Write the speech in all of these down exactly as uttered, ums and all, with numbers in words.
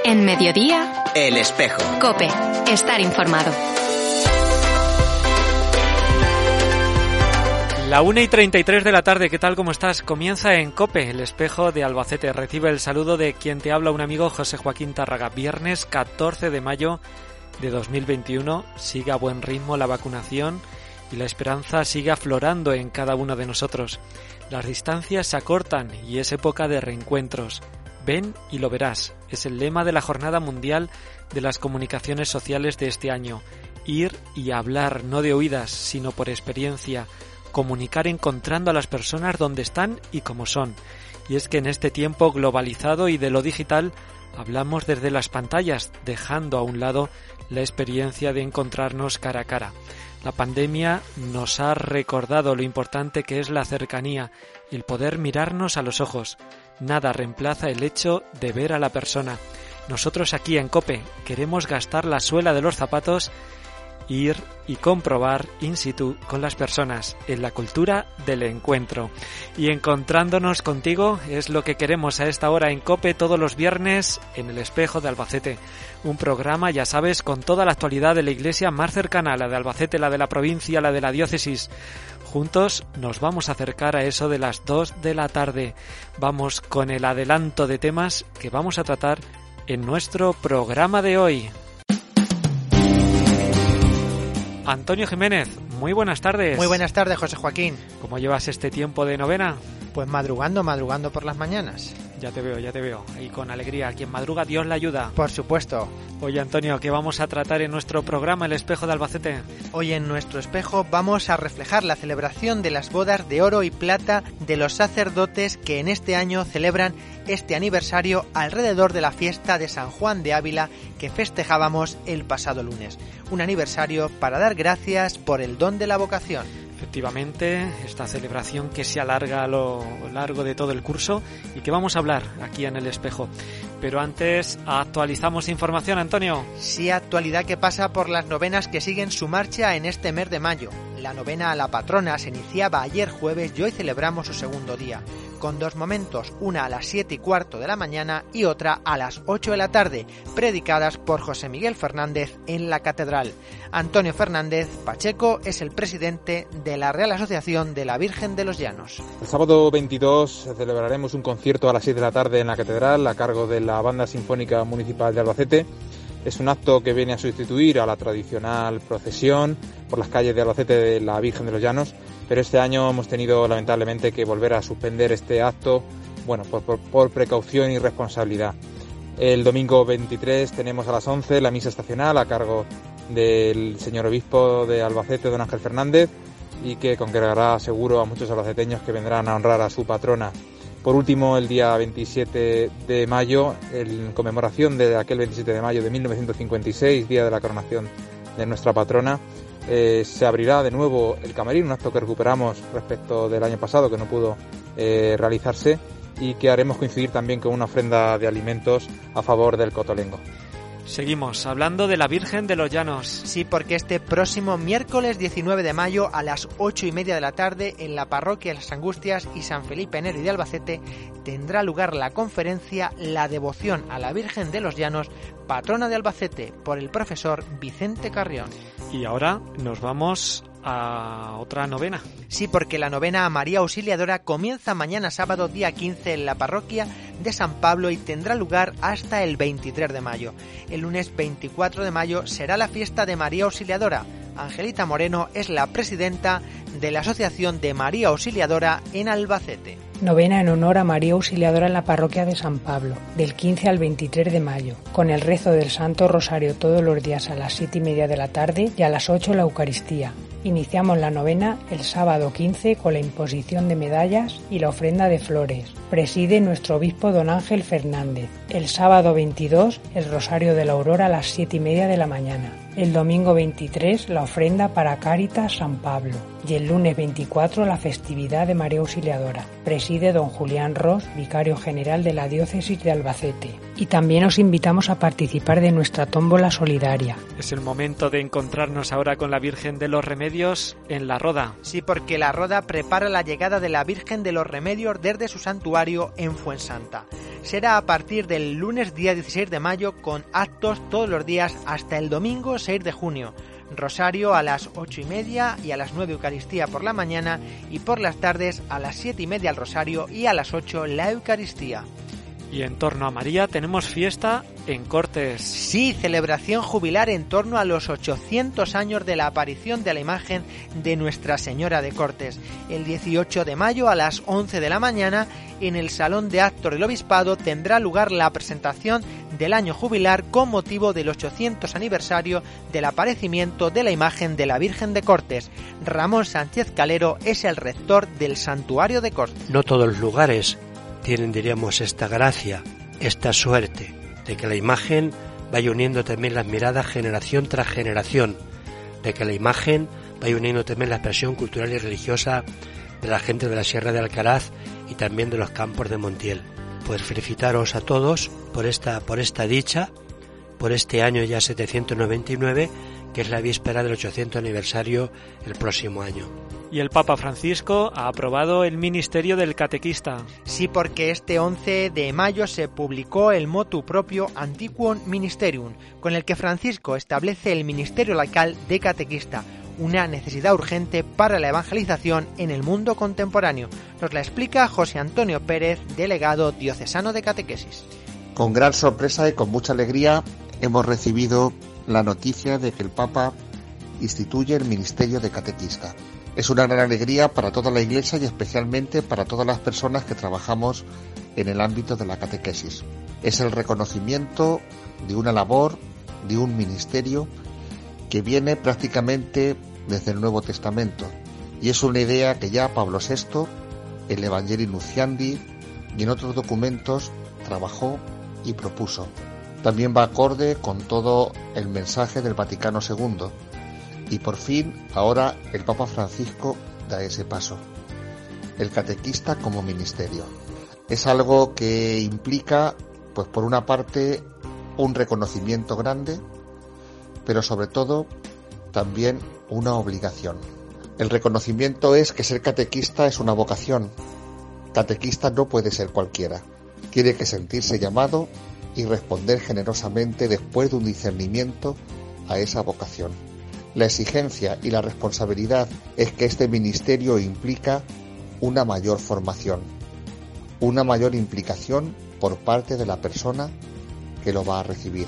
En Mediodía, El Espejo. COPE. Estar informado. La una y treinta y tres de la tarde, ¿qué tal? ¿Cómo estás? Comienza en COPE, El Espejo de Albacete. Recibe el saludo de quien te habla, un amigo, José Joaquín Tárraga. Viernes catorce de mayo de dos mil veintiuno. Sigue a buen ritmo la vacunación y la esperanza sigue aflorando en cada uno de nosotros. Las distancias se acortan y es época de reencuentros. Ven y lo verás. Es el lema de la Jornada Mundial de las Comunicaciones Sociales de este año. Ir y hablar, no de oídas, sino por experiencia. Comunicar encontrando a las personas donde están y cómo son. Y es que en este tiempo globalizado y de lo digital hablamos desde las pantallas, dejando a un lado la experiencia de encontrarnos cara a cara. La pandemia nos ha recordado lo importante que es la cercanía, el poder mirarnos a los ojos. Nada reemplaza el hecho de ver a la persona. Nosotros aquí en COPE queremos gastar la suela de los zapatos, ir y comprobar in situ con las personas en la cultura del encuentro. Y encontrándonos contigo es lo que queremos a esta hora en COPE todos los viernes en El Espejo de Albacete. Un programa, ya sabes, con toda la actualidad de la iglesia más cercana, la de Albacete, la de la provincia, la de la diócesis. Juntos nos vamos a acercar a eso de las dos de la tarde. Vamos con el adelanto de temas que vamos a tratar en nuestro programa de hoy. Antonio Jiménez, muy buenas tardes. Muy buenas tardes, José Joaquín. ¿Cómo llevas este tiempo de novena? Pues madrugando, madrugando por las mañanas. Ya te veo, ya te veo. Y con alegría. Quien madruga, Dios le ayuda. Por supuesto. Oye, Antonio, ¿qué vamos a tratar en nuestro programa El Espejo de Albacete? Hoy en nuestro espejo vamos a reflejar la celebración de las bodas de oro y plata de los sacerdotes que en este año celebran este aniversario alrededor de la fiesta de San Juan de Ávila que festejábamos el pasado lunes. Un aniversario para dar gracias por el don de la vocación. Efectivamente, esta celebración que se alarga a lo largo de todo el curso y que vamos a hablar aquí en El Espejo. Pero antes actualizamos información, Antonio. Sí, actualidad que pasa por las novenas que siguen su marcha en este mes de mayo. La novena a la patrona se iniciaba ayer jueves y hoy celebramos su segundo día, con dos momentos, una a las siete y cuarto de la mañana y otra a las ocho de la tarde, predicadas por José Miguel Fernández en la catedral. Antonio Fernández Pacheco es el presidente de la Real Asociación de la Virgen de los Llanos. El sábado veintidós celebraremos un concierto a las siete de la tarde en la catedral a cargo de la Banda Sinfónica Municipal de Albacete. Es un acto que viene a sustituir a la tradicional procesión por las calles de Albacete de la Virgen de los Llanos, pero este año hemos tenido lamentablemente que volver a suspender este acto, bueno, por, por, por precaución y responsabilidad. El domingo veintitrés tenemos a las once la misa estacional a cargo del señor obispo de Albacete, don Ángel Fernández, y que congregará seguro a muchos albaceteños que vendrán a honrar a su patrona. Por último, el día veintisiete de mayo, en conmemoración de aquel veintisiete de mayo de mil novecientos cincuenta y seis, día de la coronación de nuestra patrona, eh, se abrirá de nuevo el Camerino, un acto que recuperamos respecto del año pasado que no pudo eh, realizarse y que haremos coincidir también con una ofrenda de alimentos a favor del Cotolengo. Seguimos hablando de la Virgen de los Llanos. Sí, porque este próximo miércoles diecinueve de mayo a las ocho y media de la tarde en la parroquia Las Angustias y San Felipe Neri de Albacete tendrá lugar la conferencia La devoción a la Virgen de los Llanos, patrona de Albacete, por el profesor Vicente Carrión. Y ahora nos vamos a otra novena. Sí, porque la novena a María Auxiliadora comienza mañana sábado día quince en la parroquia de San Pablo y tendrá lugar hasta el veintitrés de mayo. El lunes veinticuatro de mayo será la fiesta de María Auxiliadora. Angelita Moreno es la presidenta de la Asociación de María Auxiliadora en Albacete. Novena en honor a María Auxiliadora en la parroquia de San Pablo, del quince al veintitrés de mayo, con el rezo del Santo Rosario todos los días a las siete y media de la tarde y a las ocho la Eucaristía. Iniciamos la novena el sábado quince con la imposición de medallas y la ofrenda de flores. Preside nuestro obispo don Ángel Fernández. El sábado veintidós el Rosario de la Aurora a las siete y media de la mañana. El domingo veintitrés la ofrenda para Cáritas San Pablo. Y el lunes veinticuatro la festividad de María Auxiliadora. Preside don Julián Roz, vicario general de la diócesis de Albacete. Y también os invitamos a participar de nuestra tómbola solidaria. Es el momento de encontrarnos ahora con la Virgen de los Remedios en La Roda. Sí, porque La Roda prepara la llegada de la Virgen de los Remedios desde su santuario en Fuensanta. será a partir del lunes día dieciséis de mayo con actos todos los días hasta el domingo seis de junio. Rosario a las ocho y media y a las nueve Eucaristía por la mañana y por las tardes a las siete y media el Rosario y a las ocho la Eucaristía. Y en torno a María tenemos fiesta en Cortes. Sí, celebración jubilar en torno a los ochocientos años de la aparición de la imagen de Nuestra Señora de Cortes. El dieciocho de mayo a las once de la mañana en el Salón de Actos del Obispado tendrá lugar la presentación del año jubilar con motivo del ochocientos aniversario del aparecimiento de la imagen de la Virgen de Cortes. Ramón Sánchez Calero es el rector del Santuario de Cortes. No todos los lugares tienen, diríamos, esta gracia, esta suerte de que la imagen vaya uniendo también las miradas generación tras generación, de que la imagen vaya uniendo también la expresión cultural y religiosa de la gente de la Sierra de Alcaraz y también de los campos de Montiel. Pues felicitaros a todos por esta, por esta dicha, por este año ya setecientos noventa y nueve, que es la víspera del ochocientos aniversario el próximo año. Y el Papa Francisco ha aprobado el ministerio del catequista. Sí, porque este once de mayo se publicó el motu propio Antiquum Ministerium, con el que Francisco establece el ministerio laical de catequista, una necesidad urgente para la evangelización en el mundo contemporáneo. Nos la explica José Antonio Pérez, delegado diocesano de catequesis. Con gran sorpresa y con mucha alegría hemos recibido la noticia de que el Papa instituye el ministerio de catequista. Es una gran alegría para toda la Iglesia y especialmente para todas las personas que trabajamos en el ámbito de la catequesis. Es el reconocimiento de una labor, de un ministerio que viene prácticamente desde el Nuevo Testamento y es una idea que ya Pablo sexto, el Evangelii Nuntiandi y en otros documentos trabajó y propuso. También va acorde con todo el mensaje del Vaticano segundo. Y por fin, ahora el Papa Francisco da ese paso. El catequista como ministerio. Es algo que implica, pues por una parte, un reconocimiento grande, pero sobre todo, también una obligación. El reconocimiento es que ser catequista es una vocación. Catequista no puede ser cualquiera. Tiene que sentirse llamado y responder generosamente después de un discernimiento a esa vocación. La exigencia y la responsabilidad es que este ministerio implica una mayor formación, una mayor implicación por parte de la persona que lo va a recibir.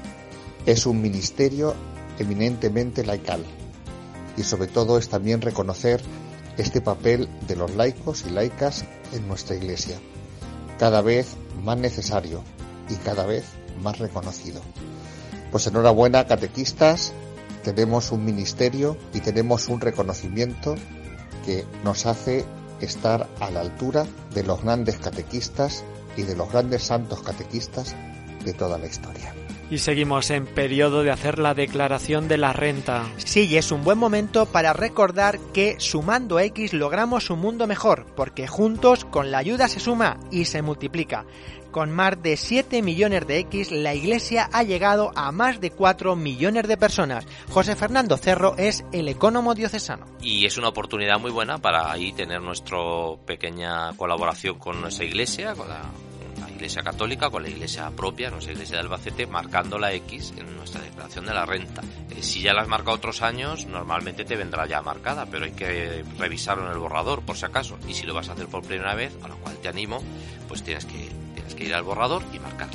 Es un ministerio eminentemente laical y sobre todo es también reconocer este papel de los laicos y laicas en nuestra Iglesia, cada vez más necesario y cada vez más reconocido. Pues enhorabuena, catequistas. Tenemos un ministerio y tenemos un reconocimiento que nos hace estar a la altura de los grandes catequistas y de los grandes santos catequistas de toda la historia. Y seguimos en periodo de hacer la declaración de la renta. Sí, y es un buen momento para recordar que sumando X logramos un mundo mejor, porque juntos con la ayuda se suma y se multiplica. Con más de siete millones de X, la Iglesia ha llegado a más de cuatro millones de personas. José Fernando Cerro es el ecónomo diocesano. Y es una oportunidad muy buena para ahí tener nuestra pequeña colaboración con nuestra Iglesia, con la, la Iglesia Católica, con la Iglesia propia, nuestra Iglesia de Albacete, marcando la X en nuestra declaración de la renta. Eh, si ya la has marcado otros años, normalmente te vendrá ya marcada, pero hay que revisarlo en el borrador, por si acaso. Y si lo vas a hacer por primera vez, a lo cual te animo, pues tienes que... que ir al borrador y marcarla.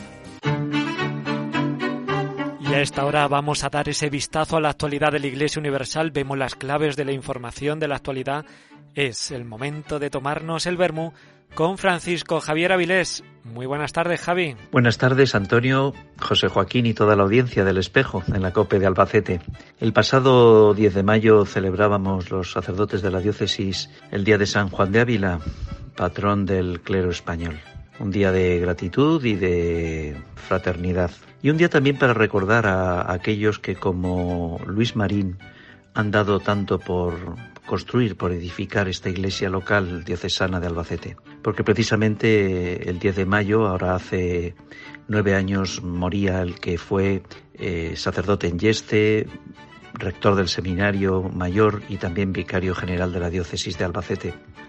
Y a esta hora vamos a dar ese vistazo a la actualidad de la Iglesia Universal. Vemos las claves de la información de la actualidad. Es el momento de tomarnos el vermú con Francisco Javier Avilés. Muy buenas tardes, Javi. Buenas tardes, Antonio, José Joaquín y toda la audiencia del Espejo en la COPE de Albacete. El pasado diez de mayo celebrábamos los sacerdotes de la diócesis el Día de San Juan de Ávila, patrón del clero español. Un día de gratitud y de fraternidad. Y un día también para recordar a aquellos que, como Luis Marín, han dado tanto por construir, por edificar esta iglesia local diocesana de Albacete. Porque precisamente el diez de mayo, ahora hace nueve años, moría el que fue eh, sacerdote en Yeste, rector del Seminario Mayor y también vicario general de la diócesis de Albacete.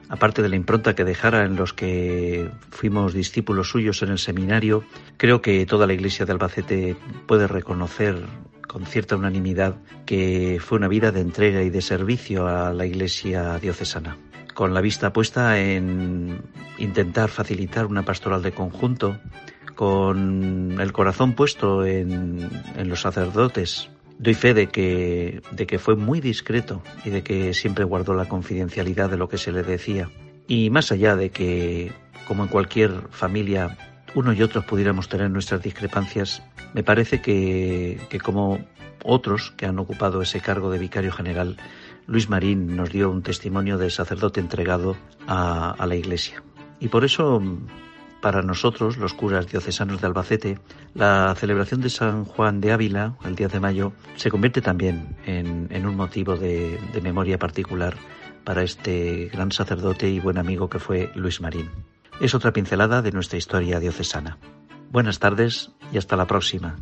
aparte de la impronta que dejara en los que fuimos discípulos suyos en el seminario, creo que toda la Iglesia de Albacete puede reconocer con cierta unanimidad que fue una vida de entrega y de servicio a la Iglesia diocesana, con la vista puesta en intentar facilitar una pastoral de conjunto, con el corazón puesto en, en los sacerdotes. Doy fe de que, de que fue muy discreto y de que siempre guardó la confidencialidad de lo que se le decía. Y más allá de que, como en cualquier familia, uno y otros pudiéramos tener nuestras discrepancias, me parece que, que como otros que han ocupado ese cargo de vicario general, Luis Marín nos dio un testimonio de sacerdote entregado a, a la Iglesia. Y por eso, para nosotros, los curas diocesanos de Albacete, la celebración de San Juan de Ávila, el diez de mayo, se convierte también en, en un motivo de, de memoria particular para este gran sacerdote y buen amigo que fue Luis Marín. Es otra pincelada de nuestra historia diocesana. Buenas tardes y hasta la próxima.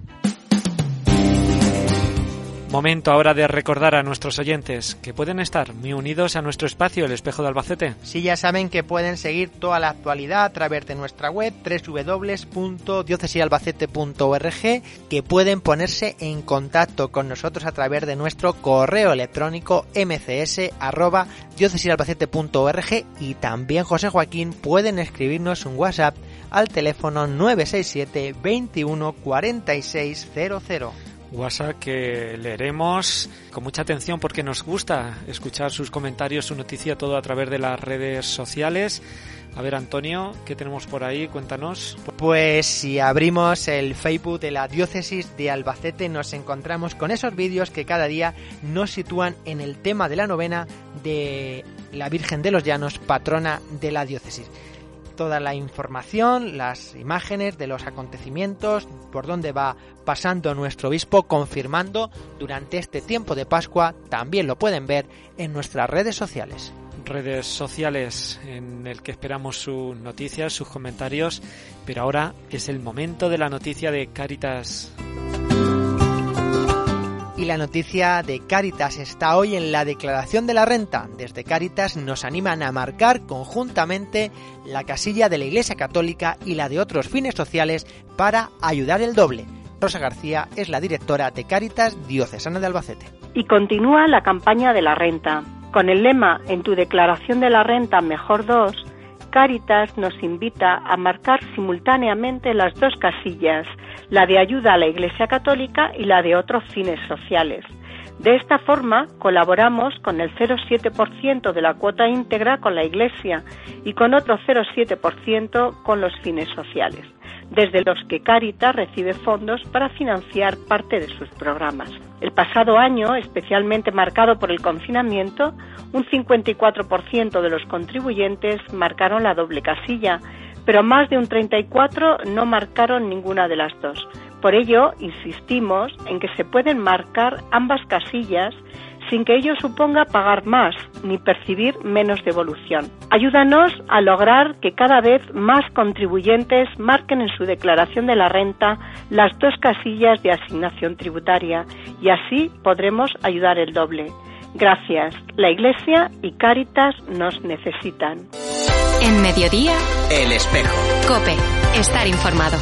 Momento ahora de recordar a nuestros oyentes que pueden estar muy unidos a nuestro espacio El Espejo de Albacete. Sí, ya saben que pueden seguir toda la actualidad a través de nuestra web doble u doble u doble u punto diócesisalbacete punto org, que pueden ponerse en contacto con nosotros a través de nuestro correo electrónico m c s arroba diócesisalbacete punto org, y también, José Joaquín, pueden escribirnos un WhatsApp al teléfono nueve seis siete veintiuno cuarenta y seis cero cero. WhatsApp que leeremos con mucha atención porque nos gusta escuchar sus comentarios, su noticia, todo a través de las redes sociales. A ver, Antonio, ¿qué tenemos por ahí? Cuéntanos. Pues si abrimos el Facebook de la Diócesis de Albacete, nos encontramos con esos vídeos que cada día nos sitúan en el tema de la novena de la Virgen de los Llanos, patrona de la diócesis. Toda la información, las imágenes de los acontecimientos, por donde va pasando nuestro obispo, confirmando durante este tiempo de Pascua, también lo pueden ver en nuestras redes sociales. Redes sociales en el que esperamos sus noticias, sus comentarios, pero ahora es el momento de la noticia de Cáritas. Y la noticia de Cáritas está hoy en la declaración de la renta. Desde Cáritas nos animan a marcar conjuntamente la casilla de la Iglesia Católica y la de otros fines sociales para ayudar el doble. Rosa García es la directora de Cáritas Diocesana de Albacete. Y continúa la campaña de la renta. Con el lema "En tu declaración de la renta, mejor dos", Cáritas nos invita a marcar simultáneamente las dos casillas, la de ayuda a la Iglesia Católica y la de otros fines sociales. De esta forma, colaboramos con el cero coma siete por ciento de la cuota íntegra con la Iglesia y con otro cero coma siete por ciento con los fines sociales, desde los que Cáritas recibe fondos para financiar parte de sus programas. El pasado año, especialmente marcado por el confinamiento, un cincuenta y cuatro por ciento de los contribuyentes marcaron la doble casilla, pero más de un treinta y cuatro por ciento no marcaron ninguna de las dos. Por ello, insistimos en que se pueden marcar ambas casillas sin que ello suponga pagar más ni percibir menos devolución. Ayúdanos a lograr que cada vez más contribuyentes marquen en su declaración de la renta las dos casillas de asignación tributaria y así podremos ayudar el doble. Gracias. La Iglesia y Cáritas nos necesitan. En Mediodía, El Espejo. COPE. Estar informado.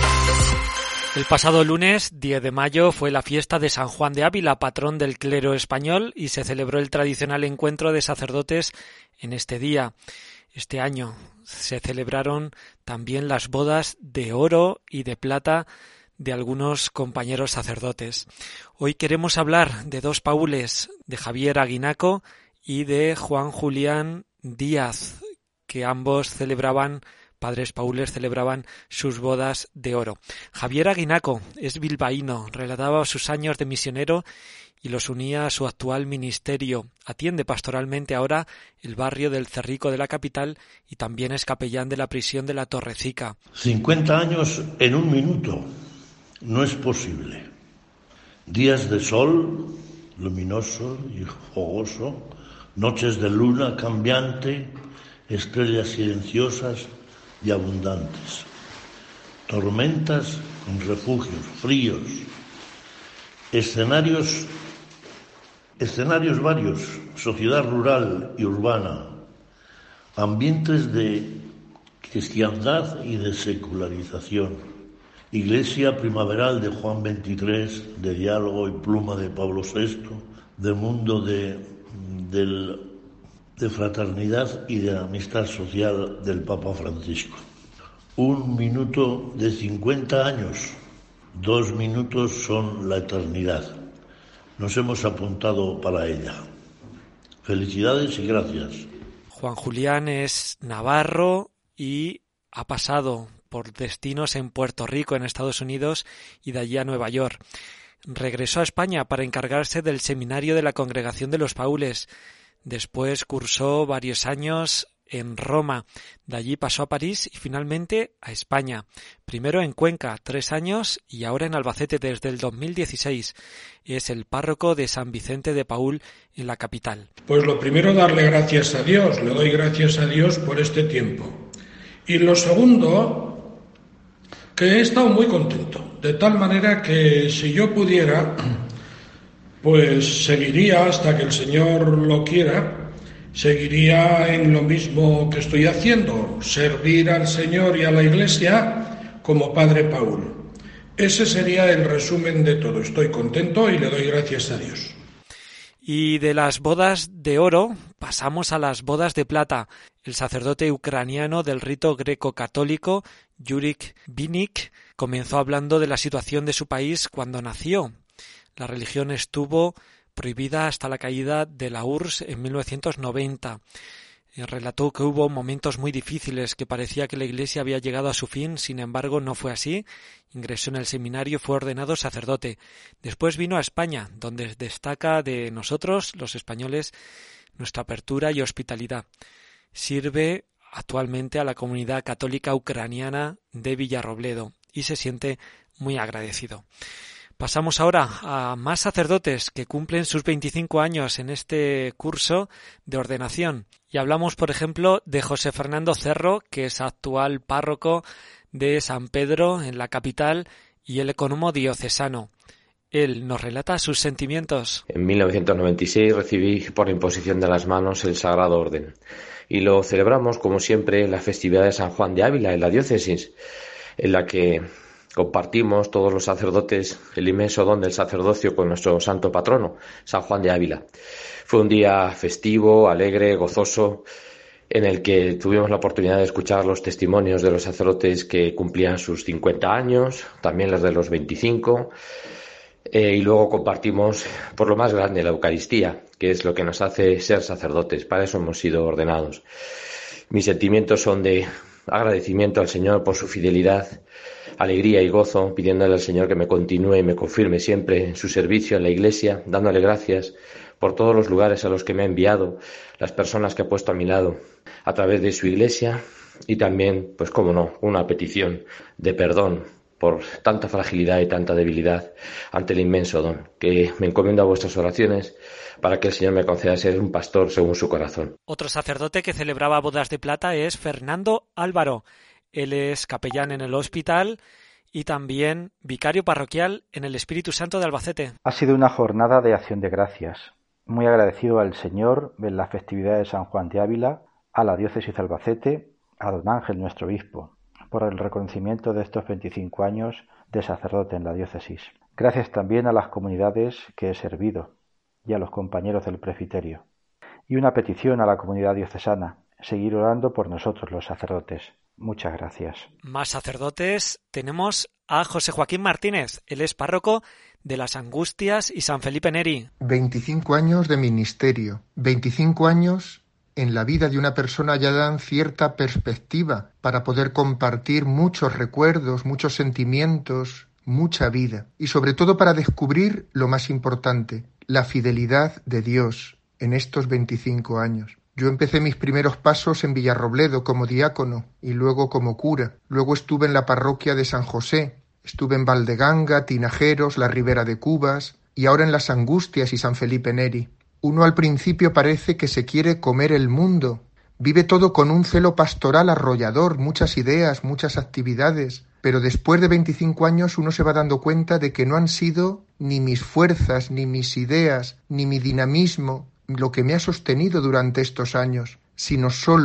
El pasado lunes, diez de mayo, fue la fiesta de San Juan de Ávila, patrón del clero español, y se celebró el tradicional encuentro de sacerdotes en este día. Este año se celebraron también las bodas de oro y de plata de algunos compañeros sacerdotes. Hoy queremos hablar de dos paules, de Javier Aguinaco y de Juan Julián Díaz, que ambos celebraban Padres paules celebraban sus bodas de oro. Javier Aguinaco es bilbaíno, relataba sus años de misionero y los unía a su actual ministerio. Atiende pastoralmente ahora el barrio del Cerrico de la capital y también es capellán de la prisión de la Torrecica. cincuenta años en un minuto. No es posible. Días de sol luminoso y fogoso, noches de luna cambiante, estrellas silenciosas y abundantes, tormentas con refugios, fríos, escenarios, escenarios varios, sociedad rural y urbana, ambientes de cristiandad y de secularización. Iglesia primaveral de Juan veintitrés, de diálogo y pluma de Pablo sexto, de mundo de, del, de fraternidad y de amistad social del Papa Francisco. Un minuto de cincuenta años, dos minutos son la eternidad. Nos hemos apuntado para ella. Felicidades y gracias. Juan Julián es navarro y ha pasado por destinos en Puerto Rico, en Estados Unidos, y de allí a Nueva York. Regresó a España para encargarse del seminario de la Congregación de los Paules. Después cursó varios años en Roma. De allí pasó a París y finalmente a España. Primero en Cuenca, tres años, y ahora en Albacete desde el dos mil dieciséis. Es el párroco de San Vicente de Paúl en la capital. Pues lo primero, darle gracias a Dios. Le doy gracias a Dios por este tiempo. Y lo segundo, que he estado muy contento. De tal manera que si yo pudiera, pues seguiría hasta que el Señor lo quiera. Seguiría en lo mismo que estoy haciendo, servir al Señor y a la Iglesia como Padre Paúl. Ese sería el resumen de todo. Estoy contento y le doy gracias a Dios. Y de las bodas de oro pasamos a las bodas de plata. El sacerdote ucraniano del rito greco-católico, Yurik Vinik, comenzó hablando de la situación de su país cuando nació. La religión estuvo prohibida hasta la caída de la U R S S en mil novecientos noventa. Relató que hubo momentos muy difíciles, que parecía que la Iglesia había llegado a su fin, sin embargo no fue así. Ingresó en el seminario y fue ordenado sacerdote. Después vino a España, donde destaca de nosotros, los españoles, nuestra apertura y hospitalidad. Sirve actualmente a la comunidad católica ucraniana de Villarrobledo y se siente muy agradecido. Pasamos ahora a más sacerdotes que cumplen sus veinticinco años en este curso de ordenación. Y hablamos, por ejemplo, de José Fernando Cerro, que es actual párroco de San Pedro en la capital y el ecónomo diocesano. Él nos relata sus sentimientos. En mil novecientos noventa y seis recibí por imposición de las manos el Sagrado Orden y lo celebramos, como siempre, en la festividad de San Juan de Ávila, en la diócesis, en la que compartimos todos los sacerdotes el inmenso don del sacerdocio con nuestro santo patrono, San Juan de Ávila. Fue un día festivo, alegre, gozoso, en el que tuvimos la oportunidad de escuchar los testimonios de los sacerdotes que cumplían sus cincuenta años, también los de los veinticinco, eh, y luego compartimos por lo más grande la Eucaristía, que es lo que nos hace ser sacerdotes. Para eso hemos sido ordenados. Mis sentimientos son de agradecimiento al Señor por su fidelidad, alegría y gozo, pidiéndole al Señor que me continúe y me confirme siempre en su servicio en la Iglesia, dándole gracias por todos los lugares a los que me ha enviado, las personas que ha puesto a mi lado a través de su Iglesia, y también, pues cómo no, una petición de perdón por tanta fragilidad y tanta debilidad ante el inmenso don, que me encomiendo a vuestras oraciones para que el Señor me conceda ser un pastor según su corazón. Otro sacerdote que celebraba bodas de plata es Fernando Álvaro. Él es capellán en el hospital y también vicario parroquial en el Espíritu Santo de Albacete. Ha sido una jornada de acción de gracias. Muy agradecido al Señor en la festividad de San Juan de Ávila, a la diócesis de Albacete, a don Ángel, nuestro obispo, por el reconocimiento de estos veinticinco años de sacerdote en la diócesis. Gracias también a las comunidades que he servido y a los compañeros del presbiterio. Y una petición a la comunidad diocesana, seguir orando por nosotros los sacerdotes. Muchas gracias. Más sacerdotes, tenemos a José Joaquín Martínez. Él es párroco de las Angustias y San Felipe Neri. veinticinco años de ministerio, veinticinco años en la vida de una persona ya dan cierta perspectiva para poder compartir muchos recuerdos, muchos sentimientos, mucha vida. Y sobre todo para descubrir lo más importante, la fidelidad de Dios en estos veinticinco años. Yo empecé mis primeros pasos en Villarrobledo como diácono y luego como cura. Luego estuve en la parroquia de San José, estuve en Valdeganga, Tinajeros, la Ribera de Cubas y ahora en las Angustias y San Felipe Neri. Uno al principio parece que se quiere comer el mundo. Vive todo con un celo pastoral arrollador, muchas ideas, muchas actividades. Pero después de veinticinco años uno se va dando cuenta de que no han sido ni mis fuerzas, ni mis ideas, ni mi dinamismo lo que me ha sostenido durante estos años, sino solo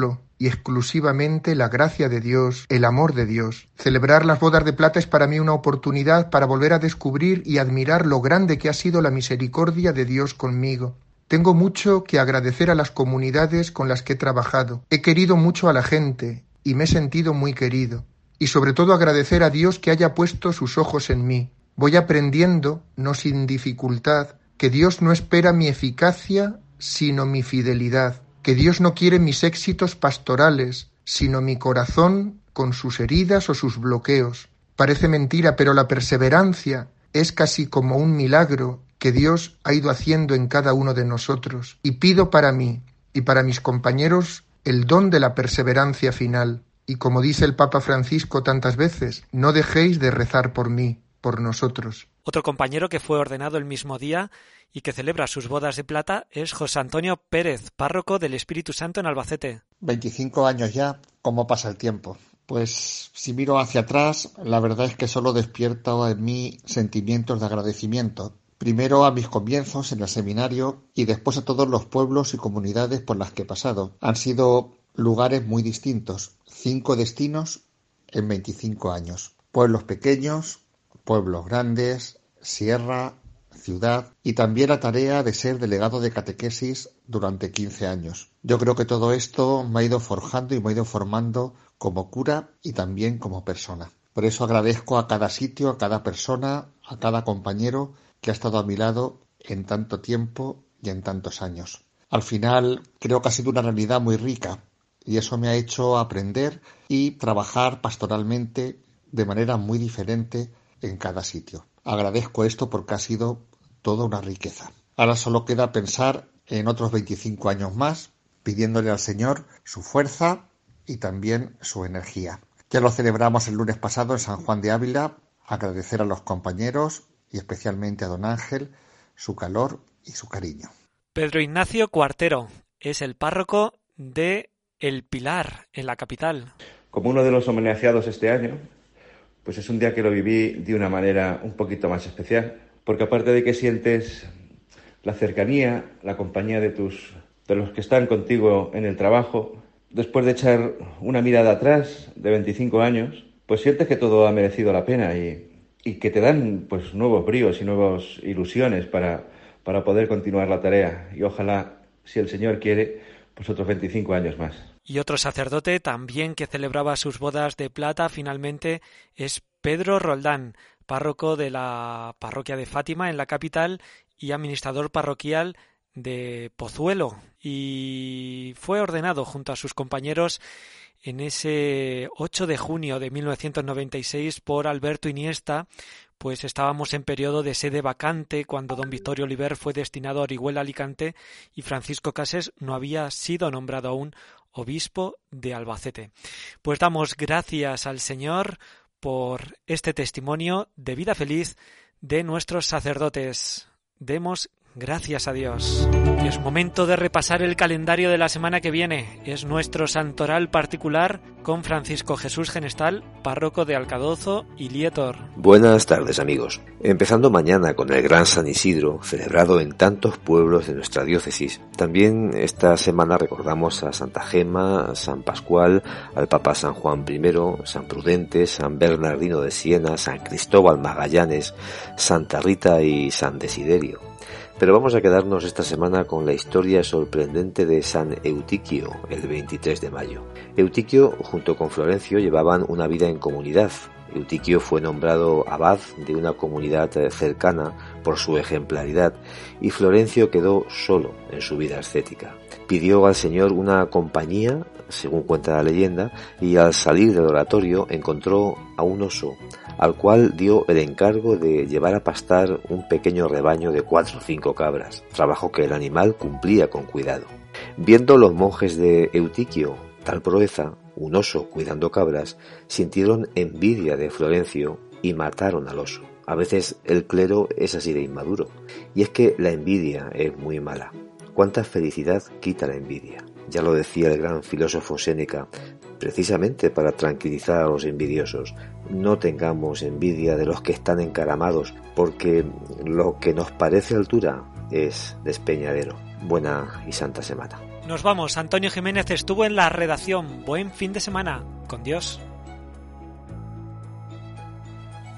y exclusivamente la gracia de Dios, el amor de Dios. Celebrar las bodas de plata es para mí una oportunidad para volver a descubrir y admirar lo grande que ha sido la misericordia de Dios conmigo. Tengo mucho que agradecer a las comunidades con las que he trabajado. He querido mucho a la gente y me he sentido muy querido. Y sobre todo agradecer a Dios que haya puesto sus ojos en mí. Voy aprendiendo, no sin dificultad, que Dios no espera mi eficacia, sino mi fidelidad. Que Dios no quiere mis éxitos pastorales, sino mi corazón con sus heridas o sus bloqueos. Parece mentira, pero la perseverancia es casi como un milagro que Dios ha ido haciendo en cada uno de nosotros. Y pido para mí y para mis compañeros el don de la perseverancia final. Y como dice el Papa Francisco tantas veces, no dejéis de rezar por mí, por nosotros. Otro compañero que fue ordenado el mismo día y que celebra sus bodas de plata es José Antonio Pérez, párroco del Espíritu Santo en Albacete. veinticinco años ya, ¿cómo pasa el tiempo? Pues si miro hacia atrás, la verdad es que solo despierta en mí sentimientos de agradecimiento. Primero a mis comienzos en el seminario y después a todos los pueblos y comunidades por las que he pasado. Han sido lugares muy distintos, cinco destinos en veinticinco años. Pueblos pequeños, pueblos grandes, sierra, ciudad y también la tarea de ser delegado de catequesis durante quince años. Yo creo que todo esto me ha ido forjando y me ha ido formando como cura y también como persona. Por eso agradezco a cada sitio, a cada persona, a cada compañero que ha estado a mi lado en tanto tiempo y en tantos años. Al final creo que ha sido una realidad muy rica y eso me ha hecho aprender y trabajar pastoralmente de manera muy diferente en cada sitio. Agradezco esto porque ha sido toda una riqueza. Ahora solo queda pensar en otros veinticinco años más, pidiéndole al Señor su fuerza y también su energía. Ya lo celebramos el lunes pasado en San Juan de Ávila, agradecer a los compañeros y especialmente a don Ángel su calor y su cariño. Pedro Ignacio Cuartero es el párroco de El Pilar, en la capital. Como uno de los homenajeados este año, pues es un día que lo viví de una manera un poquito más especial, porque aparte de que sientes la cercanía, la compañía de tus de los que están contigo en el trabajo, después de echar una mirada atrás de veinticinco años, pues sientes que todo ha merecido la pena y, y que te dan pues nuevos bríos y nuevas ilusiones para, para poder continuar la tarea. Y ojalá, si el Señor quiere, pues otros veinticinco años más. Y otro sacerdote también que celebraba sus bodas de plata finalmente es Pedro Roldán, párroco de la parroquia de Fátima en la capital y administrador parroquial de Pozuelo, y fue ordenado junto a sus compañeros en ese ocho de junio de mil novecientos noventa y seis por Alberto Iniesta, pues estábamos en periodo de sede vacante cuando don Victorio Oliver fue destinado a Orihuela, Alicante, y Francisco Cases no había sido nombrado aún obispo de Albacete. Pues damos gracias al Señor por este testimonio de vida feliz de nuestros sacerdotes. Demos gracias a Dios. Y es momento de repasar el calendario de la semana que viene. Es nuestro santoral particular con Francisco Jesús Genestal, párroco de Alcadozo y Lietor. Buenas tardes, amigos. Empezando mañana con el Gran San Isidro, celebrado en tantos pueblos de nuestra diócesis. También esta semana recordamos a Santa Gema, San Pascual, al Papa San Juan primero, San Prudente, San Bernardino de Siena, San Cristóbal Magallanes, Santa Rita y San Desiderio. Pero vamos a quedarnos esta semana con la historia sorprendente de San Eutiquio, el veintitrés de mayo. Eutiquio, junto con Florencio, llevaban una vida en comunidad. Eutiquio fue nombrado abad de una comunidad cercana por su ejemplaridad y Florencio quedó solo en su vida ascética. Pidió al Señor una compañía, según cuenta la leyenda, y al salir del oratorio encontró a un oso, al cual dio el encargo de llevar a pastar un pequeño rebaño de cuatro o cinco cabras, trabajo que el animal cumplía con cuidado. Viendo los monjes de Eutiquio tal proeza, un oso cuidando cabras, sintieron envidia de Florencio y mataron al oso. A veces el clero es así de inmaduro, y es que la envidia es muy mala. ¿Cuánta felicidad quita la envidia? Ya lo decía el gran filósofo Séneca, precisamente para tranquilizar a los envidiosos. No tengamos envidia de los que están encaramados, porque lo que nos parece altura es despeñadero. Buena y santa semana. Nos vamos. Antonio Jiménez estuvo en la redacción. Buen fin de semana. Con Dios.